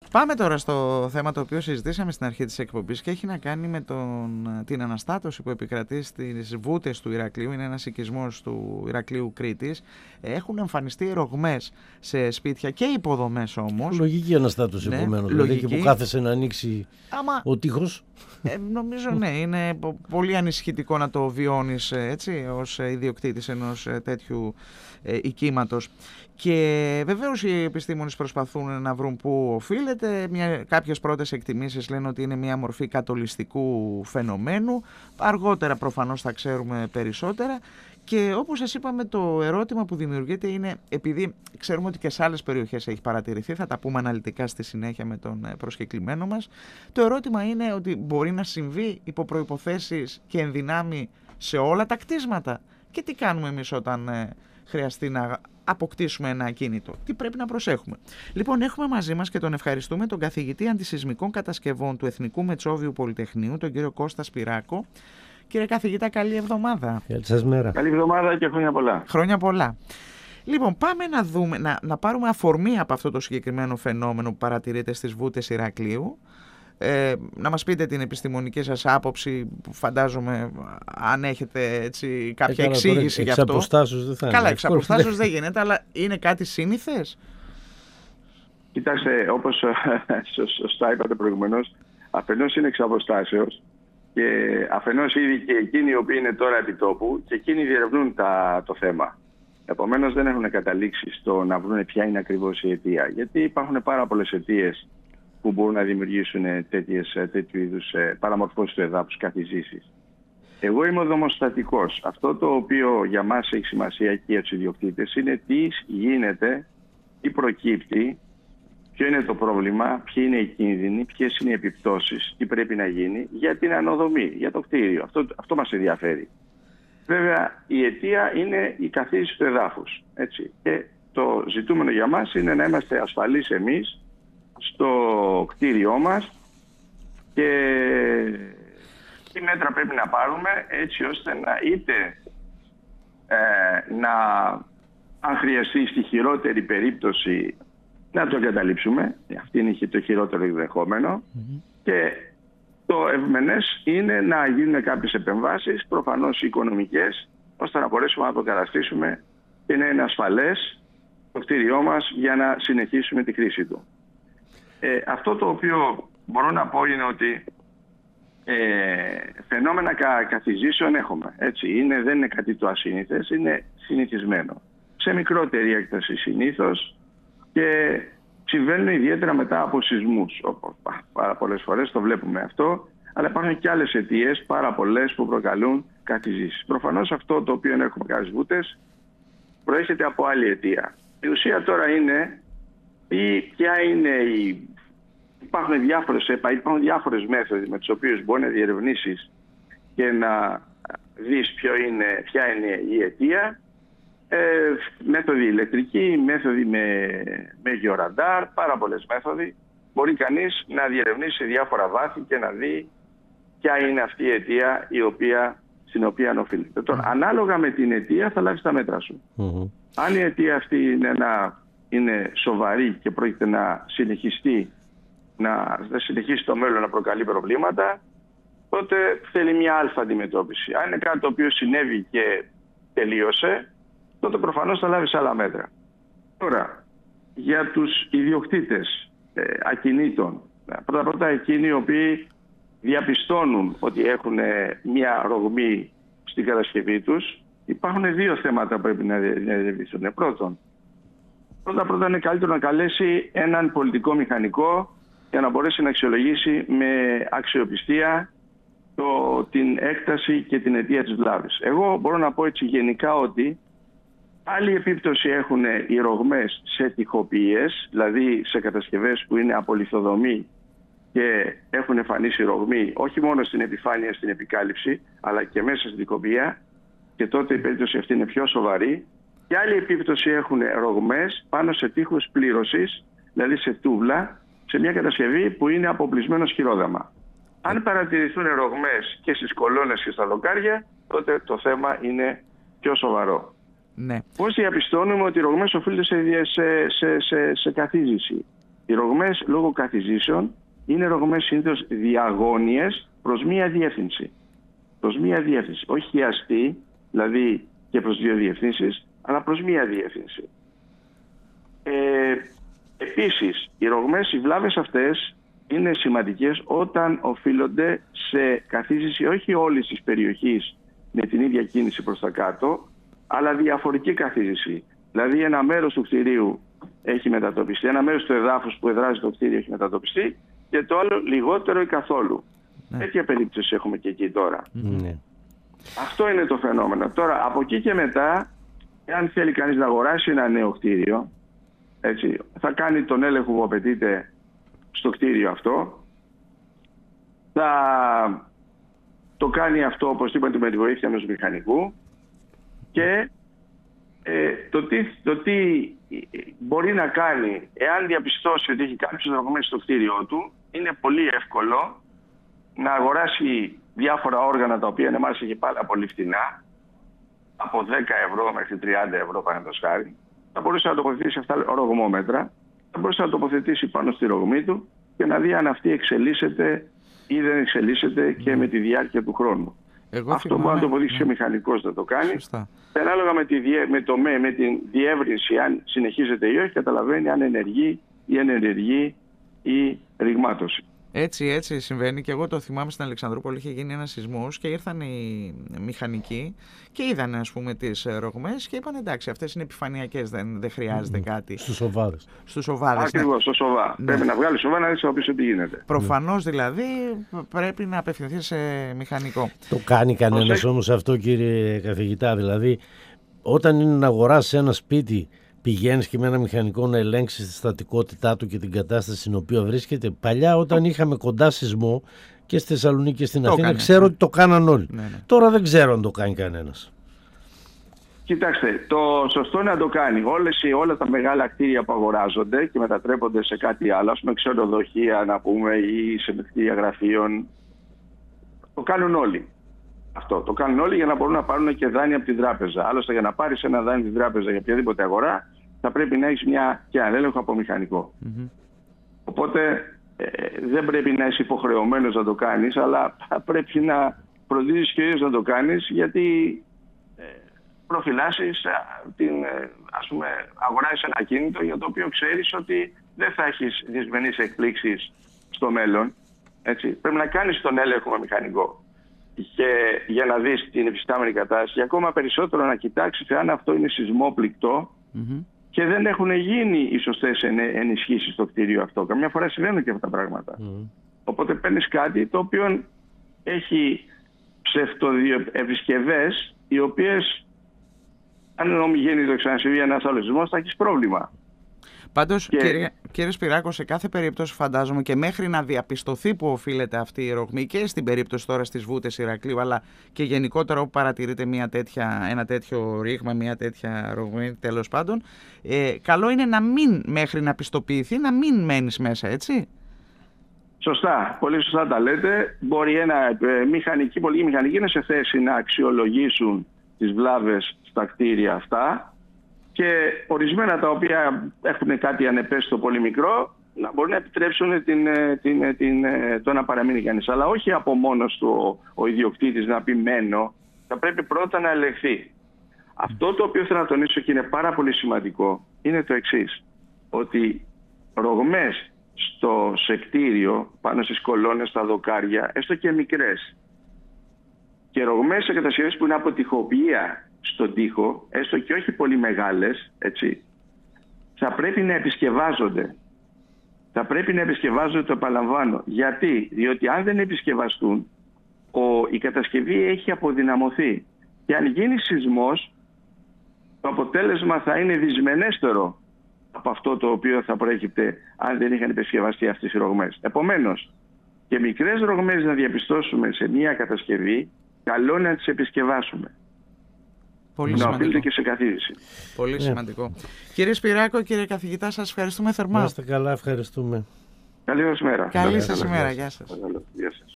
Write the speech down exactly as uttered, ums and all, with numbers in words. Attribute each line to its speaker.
Speaker 1: Πάμε τώρα στο θέμα το οποίο συζητήσαμε στην αρχή της εκπομπής και έχει να κάνει με τον, την αναστάτωση που επικρατεί στις βούτες του Ηρακλείου. Είναι ένας οικισμός του Ηρακλείου Κρήτης. Έχουν εμφανιστεί ρογμές σε σπίτια και υποδομές όμως.
Speaker 2: Λογική αναστάτωση, ναι, επομένως. Δηλαδή και που κάθεσαι να ανοίξει Άμα, ο τείχος.
Speaker 1: Ε, νομίζω ναι, είναι πολύ ανησυχητικό να το βιώνεις έτσι, ως ιδιοκτήτης ενός τέτοιου ε, οικίματος. Και βεβαίως οι επιστήμονες προσπαθούν να βρουν πού οφείλεται. Μια, κάποιες πρώτες εκτιμήσεις λένε ότι είναι μια μορφή κατολιστικού φαινομένου. Αργότερα προφανώς θα ξέρουμε περισσότερα. Και όπως σας είπαμε, το ερώτημα που δημιουργείται είναι, επειδή ξέρουμε ότι και σε άλλες περιοχές έχει παρατηρηθεί, θα τα πούμε αναλυτικά στη συνέχεια με τον προσκεκλημένο μας, το ερώτημα είναι ότι μπορεί να συμβεί υπό προϋποθέσεις και ενδυνάμει σε όλα τα κτίσματα. Και τι κάνουμε εμείς όταν ε, χρειαστεί να αποκτήσουμε ένα ακίνητο? Τι πρέπει να προσέχουμε? Λοιπόν, έχουμε μαζί μας και τον ευχαριστούμε τον καθηγητή αντισυσμικών κατασκευών του Εθνικού Μετσόβιου Πολυτεχνείου, τον κύριο Κώστα Σπυράκο. Κύριε καθηγητά, καλή εβδομάδα.
Speaker 3: Καλή εβδομάδα και χρόνια πολλά.
Speaker 1: Χρόνια πολλά. Λοιπόν, πάμε να δούμε, να, να πάρουμε αφορμή από αυτό το συγκεκριμένο φαινόμενο που παρατηρείται στις βούτες Ηρακλείου. Ε, να μας πείτε την επιστημονική σας άποψη, που φαντάζομαι αν έχετε έτσι, κάποια ε, εξήγηση γι' αυτό.
Speaker 2: Εξ αποστάσεως δεν θα είναι.
Speaker 1: Καλά, εξ αποστάσεως δεν γίνεται, αλλά είναι κάτι σύνηθες?
Speaker 3: Κοιτάξτε, όπως σωστά είπατε προηγουμένως, αφενός είναι εξ αποστάσεως και αφενός ήδη και εκείνοι οι οποίοι είναι τώρα επί τόπου και εκείνοι διερευνούν τα, το θέμα. Επομένως δεν έχουν καταλήξει στο να βρουν ποια είναι ακριβώς η αιτία. Γιατί υπάρχουν πάρα πολλές αιτίες που μπορούν να δημιουργήσουν τέτοιες, τέτοιου είδους παραμορφώσεις του εδάφους, καθιζήσεις. Εγώ είμαι οδομοστατικός. Αυτό το οποίο για μας έχει σημασία και για τους ιδιοκτήτες είναι τι γίνεται, τι προκύπτει, ποιο είναι το πρόβλημα, ποιοι είναι οι κίνδυνοι, ποιες είναι οι επιπτώσεις, τι πρέπει να γίνει για την ανοδομή, για το κτίριο. Αυτό, αυτό μας ενδιαφέρει. Βέβαια, η αιτία είναι η καθίζηση του εδάφους. Έτσι. Και το ζητούμενο για μας είναι να είμαστε ασφαλείς εμείς στο κτίριό μας και τι μέτρα πρέπει να πάρουμε έτσι ώστε να είτε ε, να, αν χρειαστεί στη χειρότερη περίπτωση, να το εγκαταλείψουμε. Αυτή είναι το χειρότερο ενδεχόμενο. Mm-hmm. Και το ευμενές είναι να γίνουν κάποιες επεμβάσεις, προφανώς οικονομικές, ώστε να μπορέσουμε να το καταστήσουμε και να είναι ασφαλές το κτίριό μας για να συνεχίσουμε τη χρήση του. Ε, αυτό το οποίο μπορώ να πω είναι ότι ε, φαινόμενα κα, καθιζήσεων έχουμε. Έτσι. Είναι, δεν είναι κάτι το ασύνηθες, είναι συνηθισμένο. Σε μικρότερη έκταση συνήθως και συμβαίνουν ιδιαίτερα μετά από σεισμούς. Πάρα πολλές φορές το βλέπουμε αυτό, αλλά υπάρχουν και άλλες αιτίες, πάρα πολλές, που προκαλούν καθιζήσεις. Προφανώς αυτό το οποίο έχουμε κάνει βούτες προέρχεται από άλλη αιτία. Η ουσία τώρα είναι ή ποια είναι η... Υπάρχουν διάφορες, υπάρχουν διάφορες μέθοδοι με τις οποίες μπορεί να διερευνήσεις και να δεις ποιο είναι, ποια είναι η αιτία. Ε, μέθοδοι ηλεκτρικοί, μέθοδοι με, με γεωραντάρ, πάρα πολλές μέθοδοι. Μπορεί κανείς να διερευνήσει σε διάφορα βάθη και να δει ποια είναι αυτή η αιτία η οποία, στην οποία οφείλεται. Τώρα, ανάλογα με την αιτία θα λάβεις τα μέτρα σου. Mm-hmm. Αν η αιτία αυτή είναι, ένα, είναι σοβαρή και πρόκειται να συνεχιστεί, να, να συνεχίσει το μέλλον να προκαλεί προβλήματα, τότε θέλει μια αλφα αντιμετώπιση. Αν είναι κάτι το οποίο συνέβη και τελείωσε, τότε προφανώς θα λάβεις άλλα μέτρα. Τώρα, για τους ιδιοκτήτες ε, ακινήτων, πρώτα-πρώτα εκείνοι οι οποίοι διαπιστώνουν ότι έχουν μια ρογμή στην κατασκευή τους, υπάρχουν δύο θέματα που πρέπει να διερευνηθούν. Πρώτον, πρώτα-πρώτα είναι καλύτερο να καλέσει έναν πολιτικό μηχανικό για να μπορέσει να αξιολογήσει με αξιοπιστία το, την έκταση και την αιτία της βλάβης. Εγώ μπορώ να πω έτσι γενικά ότι άλλη επίπτωση έχουν οι ρογμές σε τοιχοποιίες, δηλαδή σε κατασκευές που είναι απολιθοδομή και έχουν εμφανίσει ρογμή όχι μόνο στην επιφάνεια, στην επικάλυψη, αλλά και μέσα στην τοιχοποιία, και τότε η περίπτωση αυτή είναι πιο σοβαρή. Και άλλη επίπτωση έχουν ρογμές πάνω σε τείχους πλήρωσης, δηλαδή σε τούβλα, σε μια κατασκευή που είναι αποπλισμένο σχηρόδαμα. Αν παρατηρηθούν ρογμές και στις κολόνες και στα δοκάρια, τότε το θέμα είναι πιο σοβαρό.
Speaker 1: Ναι.
Speaker 3: Πώς διαπιστώνουμε ότι οι ρογμές οφείλονται σε, σε, σε, σε, σε καθίζηση? Οι ρογμές λόγω καθιζήσεων είναι ρογμές συνήθως διαγώνιες προς μία διεύθυνση. Προς μία διεύθυνση. Όχι χιαστή, δηλαδή και προς δύο διευθύνσεις, αλλά προς μία διεύθυνση. Ε, επίσης, οι ρογμές, οι βλάβες αυτές είναι σημαντικές όταν οφείλονται σε καθίζηση όχι όλης της περιοχής με την ίδια κίνηση προς τα κάτω, αλλά διαφορική καθίζηση. Δηλαδή ένα μέρος του κτηρίου έχει μετατοπιστεί, ένα μέρος του εδάφους που εδράζει το κτίριο έχει μετατοπιστεί και το άλλο λιγότερο ή καθόλου. Ναι. Τέτοια περίπτωση έχουμε και εκεί τώρα. Ναι. Αυτό είναι το φαινόμενο. Τώρα, από εκεί και μετά, εάν θέλει κανείς να αγοράσει ένα νέο κτίριο, έτσι, θα κάνει τον έλεγχο που απαιτείται στο κτίριο αυτό, θα το κάνει αυτό, όπως είπατε, με τη βοήθεια ενός μηχανικού και ε, το, τι, το τι μπορεί να κάνει εάν διαπιστώσει ότι έχει κάποιες ρογμές στο κτίριό του, είναι πολύ εύκολο να αγοράσει διάφορα όργανα τα οποία εμάς έχει πάρα πολύ φτηνά, από δέκα ευρώ μέχρι τριάντα ευρώ παραδείγματος χάρη. Θα μπορούσε να τοποθετήσει αυτά ρογμόμετρα, θα μπορούσε να τοποθετήσει πάνω στη ρογμή του και να δει αν αυτή εξελίσσεται ή δεν εξελίσσεται και με τη διάρκεια του χρόνου. Εγώ αυτό θυμάμαι, μπορεί να το αποδείξει ναι. ο μηχανικός να το κάνει. Ανάλογα με, τη, με, το, με, με την διεύρυνση, αν συνεχίζεται ή όχι, καταλαβαίνει αν ενεργεί ή ανενεργεί η ρηγμάτωση.
Speaker 1: Έτσι, έτσι συμβαίνει και εγώ το θυμάμαι στην Αλεξανδρούπολη. Είχε γίνει ένας σεισμός και ήρθαν οι μηχανικοί και είδαν, ας πούμε, τις ρογμές και είπαν εντάξει, αυτές είναι επιφανειακές, δεν, δεν χρειάζεται mm, κάτι.
Speaker 2: Στους σοβάδες.
Speaker 1: Στους σοβάδες.
Speaker 3: Ακριβώς, ναι. στο σοβά. Ναι. Πρέπει να βγάλει σοβά να δεις από πίσω τι γίνεται.
Speaker 1: Προφανώς δηλαδή πρέπει να απευθυνθεί σε μηχανικό.
Speaker 2: Το κάνει κανένας όμως αυτό, κύριε καθηγητά? Δηλαδή, όταν είναι να αγοράσεις ένα σπίτι, πηγαίνεις και με ένα μηχανικό να ελέγξεις τη στατικότητά του και την κατάσταση στην οποία βρίσκεται? Παλιά, όταν είχαμε κοντά σεισμό και στη Θεσσαλονίκη και στην το Αθήνα, έκανε. ξέρω ότι το κάναν όλοι. Ναι, ναι. Τώρα δεν ξέρω αν το κάνει κανένας.
Speaker 3: Κοιτάξτε, το σωστό είναι να το κάνει. Όλες, όλα τα μεγάλα κτίρια που αγοράζονται και μετατρέπονται σε κάτι άλλο, ας πούμε ξενοδοχεία να πούμε ή σε κτίρια γραφείων, το κάνουν όλοι. Αυτό το κάνουν όλοι για να μπορούν να πάρουν και δάνεια από την τράπεζα. Άλλωστε, για να πάρεις ένα δάνειο από την τράπεζα για οποιαδήποτε αγορά, θα πρέπει να έχεις μια και έναν έλεγχο από μηχανικό. Mm-hmm. Οπότε ε, δεν πρέπει να είσαι υποχρεωμένος να το κάνεις, αλλά θα πρέπει να φροντίζεις και ίδιος να το κάνεις, γιατί ε, προφυλάσσεις την, ε, ας πούμε, αγοράζεις ένα ακίνητο για το οποίο ξέρεις ότι δεν θα έχεις δυσμενείς εκπλήξεις στο μέλλον. Έτσι. Πρέπει να κάνεις τον έλεγχο με μηχανικό. Και για να δεις την υφιστάμενη κατάσταση και ακόμα περισσότερο να κοιτάξεις αν αυτό είναι σεισμόπληκτο mm-hmm. και δεν έχουν γίνει οι σωστές ενισχύσεις στο κτίριο αυτό. Καμιά φορά συμβαίνουν και αυτά τα πράγματα. Mm-hmm. Οπότε παίρνεις κάτι το οποίο έχει ψευτοδιεπισκευές, οι οποίες αν γίνει το ξανασυμβεί ένας άλλος σεισμός θα έχεις πρόβλημα.
Speaker 1: Πάντως, και... κύριε, κύριε Σπυράκο, σε κάθε περίπτωση φαντάζομαι και μέχρι να διαπιστωθεί που οφείλεται αυτή η ρογμή και στην περίπτωση τώρα στις βούτες Ηρακλείου, αλλά και γενικότερα όπου παρατηρείται μια τέτοια, ένα τέτοιο ρήγμα, μια τέτοια ρογμή, τέλος πάντων, ε, καλό είναι να μην, μέχρι να πιστοποιηθεί, να μην μένεις μέσα, έτσι.
Speaker 3: Σωστά, πολύ σωστά τα λέτε. Μπορεί ένα ε, μηχανική, πολλοί μηχανικοί είναι σε θέση να αξιολογήσουν τις βλάβες στα κτίρια αυτά. Και ορισμένα τα οποία έχουν κάτι ανεπαίσθητο πολύ μικρό να μπορούν να επιτρέψουν την, την, την, το να παραμείνει κανείς. Αλλά όχι από μόνος του ο, ο ιδιοκτήτης να πει μένω, θα πρέπει πρώτα να ελεγχθεί. Αυτό το οποίο θέλω να τονίσω και είναι πάρα πολύ σημαντικό είναι το εξής, ότι ρογμές στο σε κτίριο, πάνω στις κολόνες, στα δοκάρια, έστω και μικρές, και ρογμές σε κατασκευές που είναι από τοιχοποιία στον τοίχο, έστω και όχι πολύ μεγάλες, έτσι, θα πρέπει να επισκευάζονται. Θα πρέπει να επισκευάζονται, το επαναλαμβάνω. Γιατί? Διότι αν δεν επισκευαστούν, ο, η κατασκευή έχει αποδυναμωθεί. Και αν γίνει σεισμός, το αποτέλεσμα θα είναι δυσμενέστερο από αυτό το οποίο θα προέκυπτε αν δεν είχαν επισκευαστεί αυτές οι ρογμές. Επομένως, και μικρές ρογμές να διαπιστώσουμε σε μια κατασκευή, καλό είναι να τις επισκευάσουμε.
Speaker 1: Πολύ
Speaker 3: να
Speaker 1: σημαντικό.
Speaker 3: Και σε καθίδηση.
Speaker 1: Πολύ yeah. σημαντικό. Κύριε Σπυράκο, κύριε καθηγητά, σας ευχαριστούμε θερμά.
Speaker 2: Να είστε καλά, ευχαριστούμε.
Speaker 3: Καλή σας μέρα.
Speaker 1: Καλή σας ημέρα, γεια σας.
Speaker 3: Γεια σας.